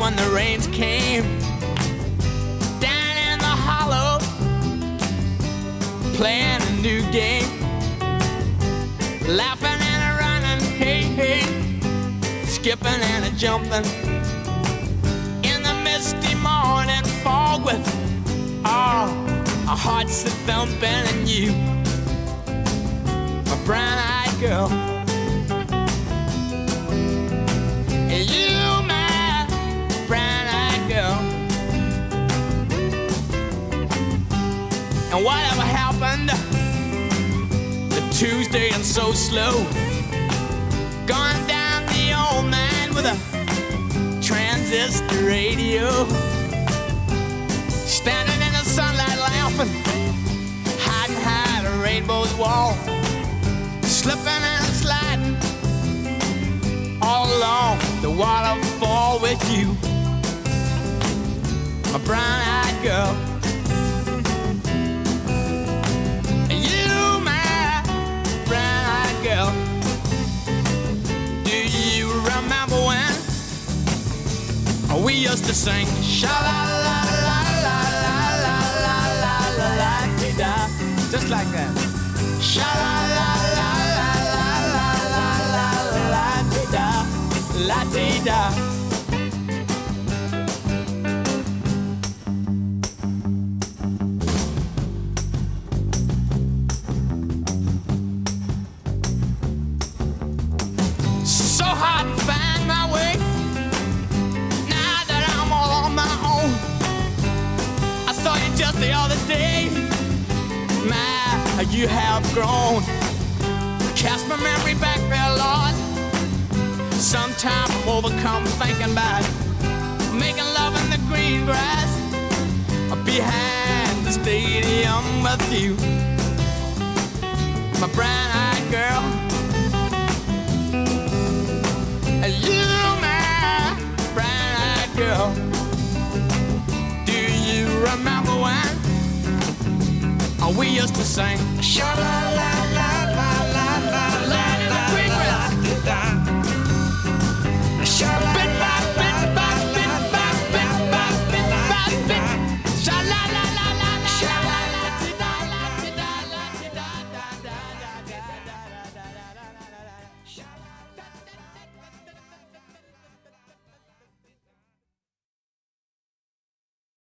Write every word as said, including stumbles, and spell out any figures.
when the rains came. Down in the hollow, playing a new game. Laughing and a running, hey, hey. Skipping and a jumping. In the misty morning fog with all our hearts that thumping and you, my brown-eyed girl. You, my brown-eyed girl. And whatever happened to Tuesday and so slow, gone down the old man with a transistor radio, standing in the sunlight laughing, hiding behind a rainbow's wall, slipping and sliding all along the waterfall with you, my brown-eyed girl. You, my brown-eyed girl. Do you remember when we used to sing sha-la-la-la-la-la-la-la-la-la-la-la-la-la-la-la, just like that? Sha-la-la-la-la-la-la-la-la-la-la-la-la, la-dee-da. So hard to find my way now that I'm all on my own. I saw you just the other day. My, you have grown. Cast my memory back there, Lord. Sometimes I'm overcome thinking about making love in the green grass behind the stadium with you, my brown-eyed girl. You, my brown-eyed girl. Do you remember when we used to sing sha-la-la?